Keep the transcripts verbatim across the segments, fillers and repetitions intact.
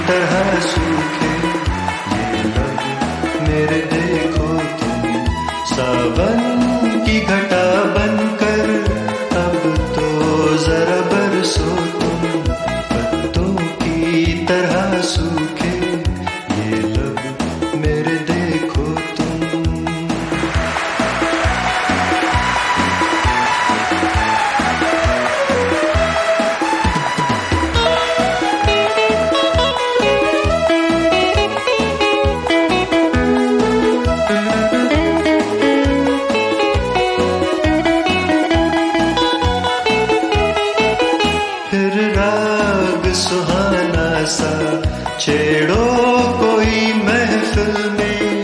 तरह सूखे ये लब मेरे, देखो तुम सावन की घटा बनकर, अब तो जरा बरसो तुम, पत्तों की तरह सूखे ये लब मेरे, देखो तुम। फिर राग सुहाना सा छेड़ो कोई महफिल में,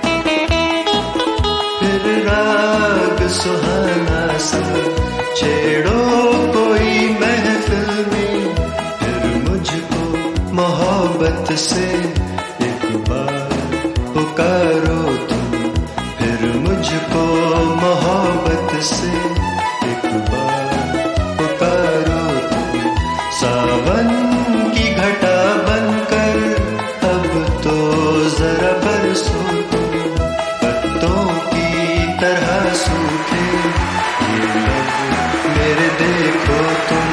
फिर राग सुहाना सा छेड़ो कोई महफिल में, फिर मुझको मोहब्बत से एक बार पुकारो तुम, फिर मुझको मोहब्बत से एक बार पुकारो तुम, सावन की घटा बनकर, अब तो जरा बरसो तुम, पत्तों की तरह सूखे ये लब मेरे, देखो तुम।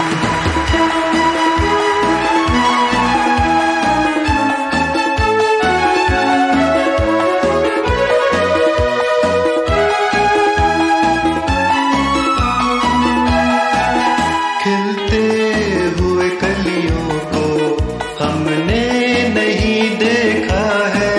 खिलते हुए कलियों को हमने नहीं देखा है,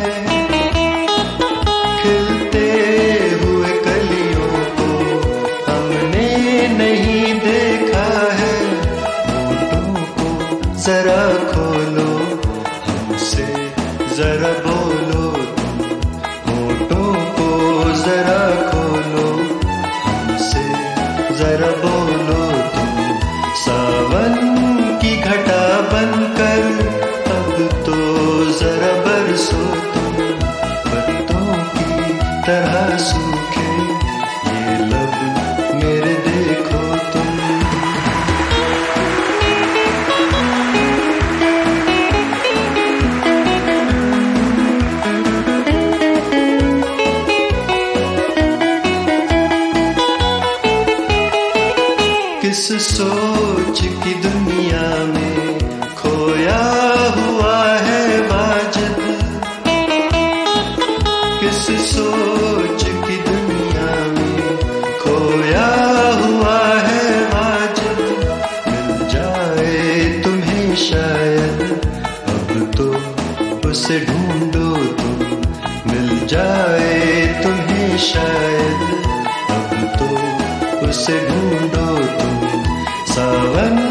खिलते हुए कलियों को हमने नहीं देखा है, होठों को जरा खोलो हमसे जरा बोलो तुम, होठों को जरा खोलो हमसे जरा बोलो तुम, सावन की घटा बनकर, अब तो जरा बरसो तुम, पत्तों की तरह सूखे ये लब मेरे, देखो तुम। किस सोच की दुनिया में खोया हुआ है वाजिद, किस सोच की दुनिया में खोया हुआ है वाजिद, मिल जाए तुम्हें शायद, अब तो उसे ढूंढो तुम, मिल जाए तुम्हें शायद, अब तो उसे ढूंढो तुम, सावन